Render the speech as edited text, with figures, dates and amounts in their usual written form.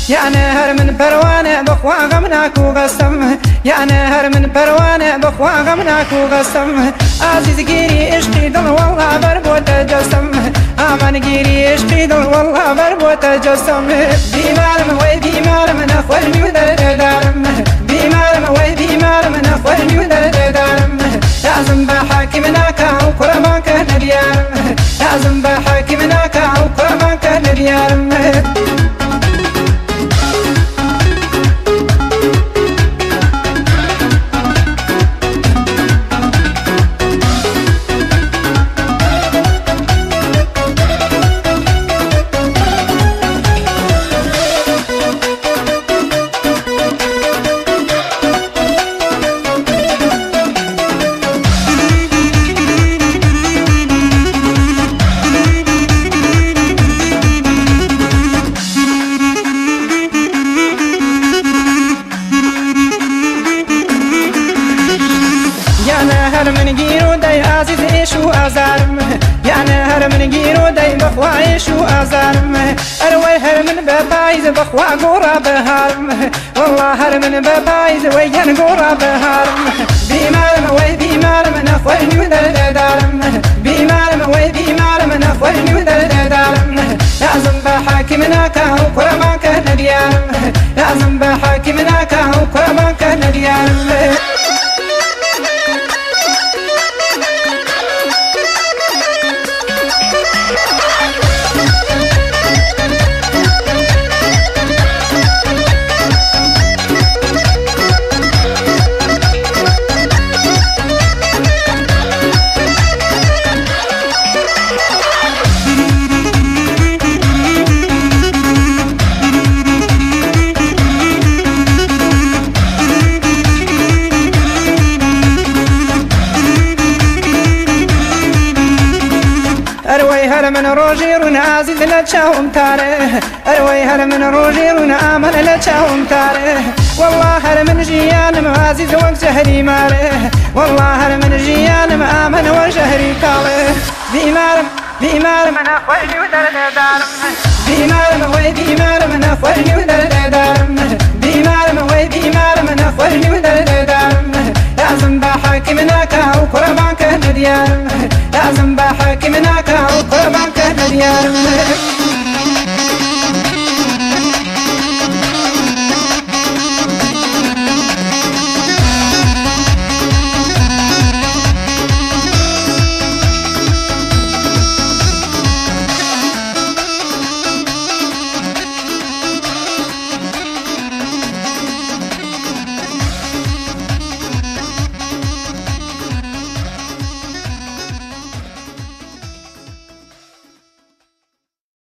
يا نهر من بروانه بخوا غمناك وغسم يا نهر من بروانه بخوا غمناك وغسم عزيز قيري عشقي دل والله بربوت جسم آمن قيري عشقي دل والله بربوت جسم بيمارم وي بيمارم نخوالني ودر دارم بيمارم وي بيمارم نخوالني ودر دارم لازم بحاكمناك وكرمانك نبيارم لازم بحاكمناك وكرمانك نبيارم هر من گیرو دای عزیز ایشو آزارم یا هر من گیرو دای بخوا ایشو آزارم اروی هر من بپایز بخوا گورا بهارم والله هر من بپایز ویان گورا بهارم بیمارم وی بیمارم نخوالنی ودر دارم بیمارم وی بیمارم نخوالنی ودر دارم لازم بحاكمناك وكرمانك نبيارم لازم بحاكمناك وكرمانك نبيارم اروي هر من روجيرون عزيز لتشاهم تاره اروي هر من روجيرون آمن لتشاهم تاره والله هر من جيان عزيز وجهري ماره والله هر من جيان آمن وجهري كاله بيمارم بيمارم انا خوالي ودر دارم بيمارم وي بيمارم انا خوالي ودر دارم بيمارم وي بيمارم انا خوالي ودر دارم لازم بحاكمناك وكرمانك نديارم لازم بحاكمناك وكرمانك نديارم